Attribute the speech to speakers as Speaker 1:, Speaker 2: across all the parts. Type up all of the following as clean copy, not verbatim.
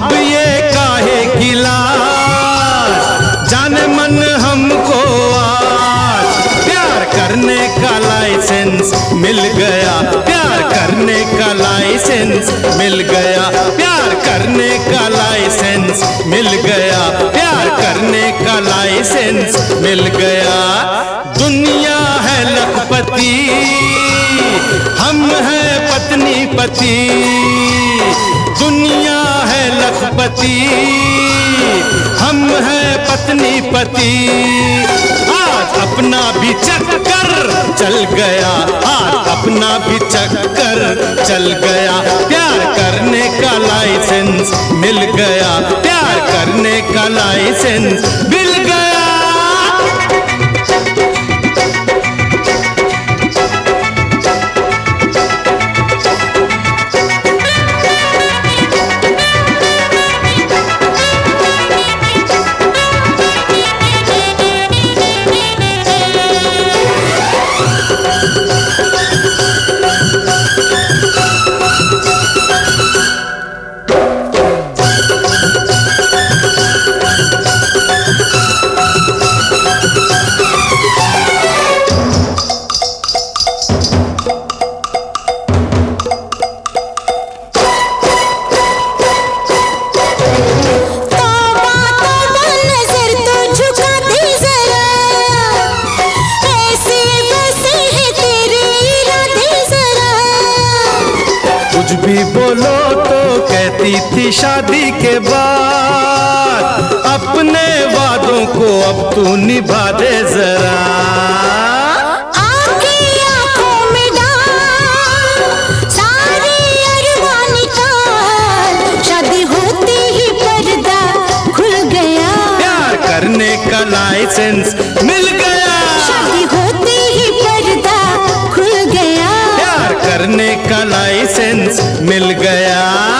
Speaker 1: अब ये काहे की लाज, जाने मन हमको आज प्यार करने का लाइसेंस मिल गया, प्यार करने का लाइसेंस मिल गया, प्यार करने का लाइसेंस मिल गया, प्यार करने का लाइसेंस मिल गया। दुनिया है लखपति, हम हैं पत्नी पति, दुनिया है लखपति, हम हैं पत्नी पति। आज अपना भी चक्कर चल गया, आज अपना भी चक्कर चल गया, प्यार करने का लाइसेंस मिल गया, प्यार करने का लाइसेंस मिल गया। कुछ भी बोलो तो कहती थी शादी के बाद, अपने वादों को अब तू निभा दे जरा।
Speaker 2: आंखें आंखों में डाल, सारे अरमान निकाल, शादी होते ही पर्दा खुल गया,
Speaker 1: प्यार करने का लाइसेंस मिल गया,
Speaker 2: शादी होते ही पर्दा खुल गया,
Speaker 1: प्यार करने का लाइसेंस मिल गया।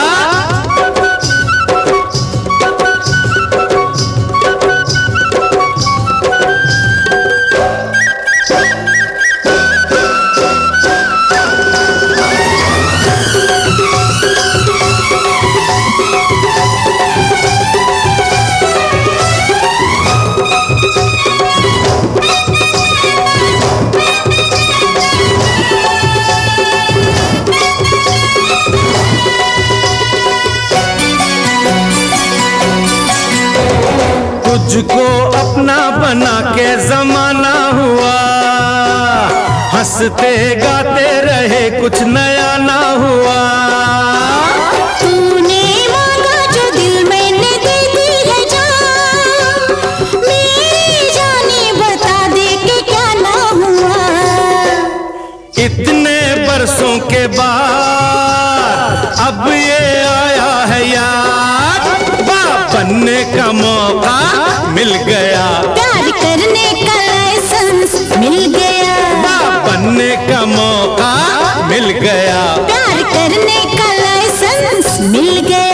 Speaker 1: तुझको अपना बना के जमाना हुआ, हंसते गाते रहे कुछ नया ना हुआ।
Speaker 2: तूने मांगा जो दिल मैंने दे दी है जान, मेरी जाने बता दे कि क्या ना हुआ।
Speaker 1: इतने बरसों के बाद अब ये आया है यार, बाप बनने का मौका मिल गया,
Speaker 2: प्यार करने का लाइसेंस मिल गया,
Speaker 1: बाप बनने का मौका मिल गया,
Speaker 2: प्यार करने का लाइसेंस मिल गया।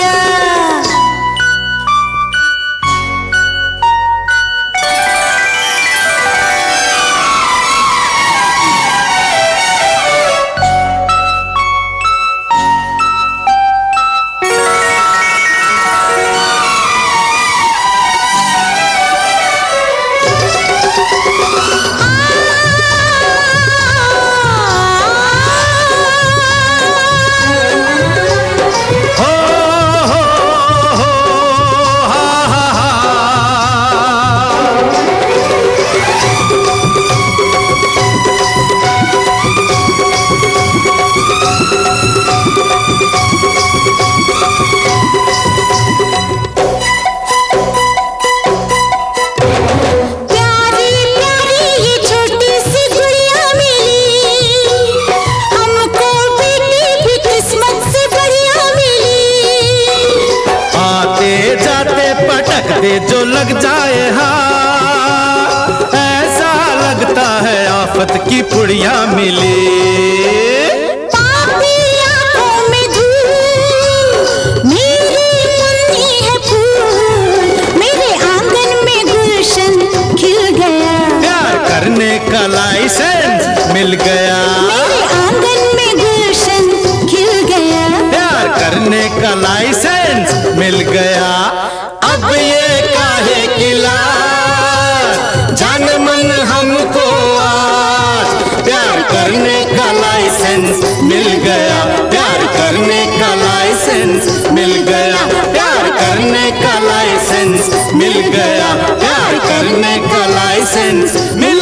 Speaker 2: दे जो लग जाए हाँ, ऐसा लगता है आफत की पुड़िया मिली। पापी आंखों में धूल, मेरी मुन्नी है फूल, मेरे आंगन में गुलशन खिल गया।
Speaker 1: प्यार करने का लाइसेंस मिल गया,
Speaker 2: मेरे आंगन में गुलशन खिल गया।
Speaker 1: प्यार करने का लाइसेंस मिल गया। मिल गया प्यार करने का लाइसेंस मिल